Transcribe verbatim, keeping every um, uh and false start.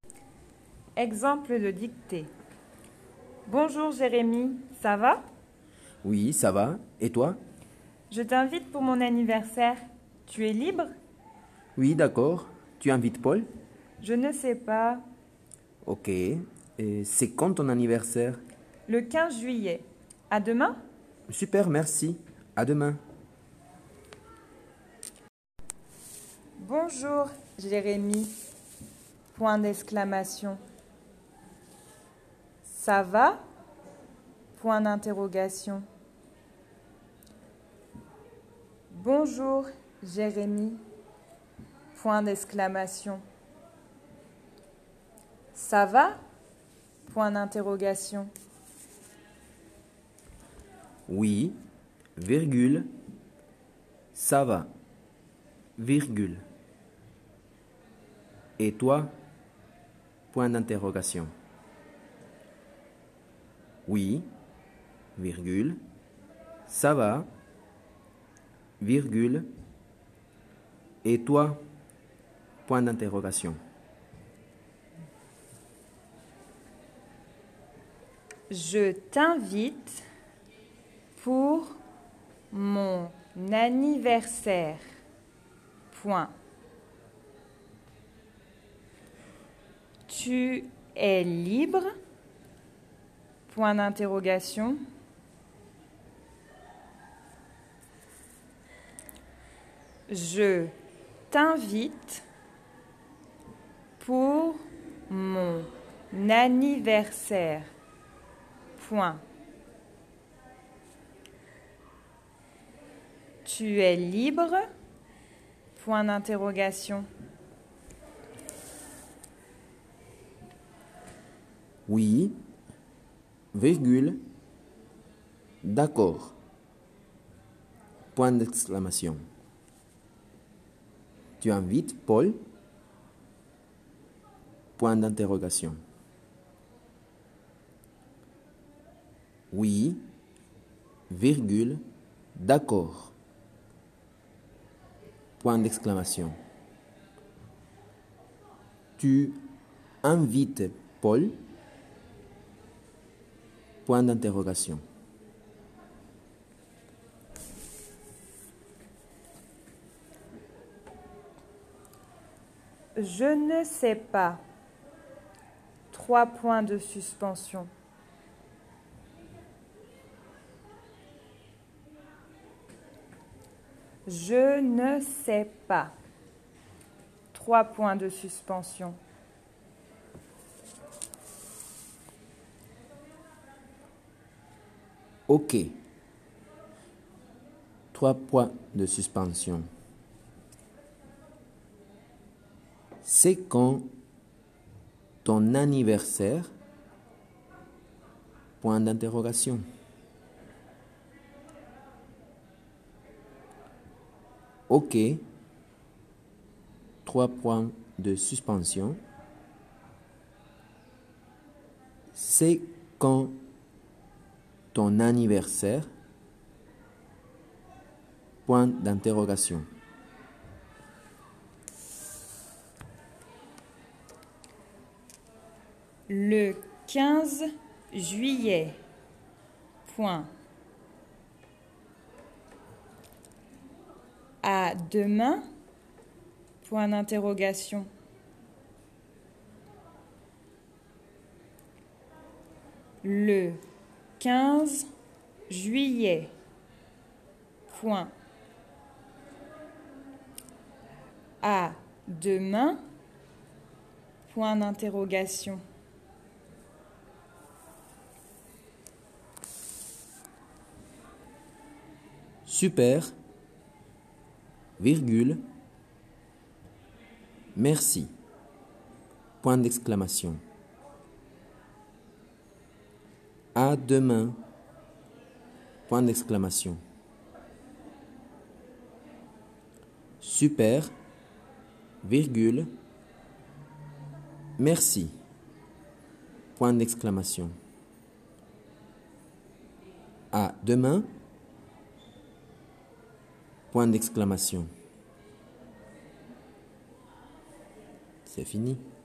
Exemple de dictée. Bonjour Jérémy, ça va? Oui, ça va. Et toi? Je t'invite pour mon anniversaire. Tu es libre? Oui, d'accord. Tu invites Paul? Je ne sais pas. Ok. Et c'est quand ton anniversaire? Le quinze juillet. À demain? Super, merci. À demain. Bonjour Jérémy. Point d'exclamation. Ça va? Point d'interrogation. Bonjour Jérémy. Point d'exclamation. Ça va? Point d'interrogation. Oui, virgule. Ça va. Virgule. Et toi? Point d'interrogation. Oui, virgule. Ça va. Virgule. Et toi? Point d'interrogation. Je t'invite pour mon anniversaire. Point. Tu es libre? Point d'interrogation. Je t'invite pour mon anniversaire. Point. Tu es libre? Point d'interrogation. Oui, virgule. D'accord. Point d'exclamation. Tu invites Paul? Point d'interrogation. Oui, virgule. D'accord. Point d'exclamation. Tu invites Paul? Point d'interrogation. Je ne sais pas. Trois points de suspension. Je ne sais pas. Trois points de suspension. Ok. Trois points de suspension. C'est quand ton anniversaire? Point d'interrogation. Ok. Trois points de suspension. C'est quand ton anniversaire? Point d'interrogation. Le quinze juillet. Point. À demain? Point d'interrogation. Le quinze juillet. Point. À demain? Point d'interrogation. Super, virgule, merci, point d'exclamation. À demain, point d'exclamation. Super, virgule, merci, point d'exclamation. À demain, point d'exclamation. C'est fini.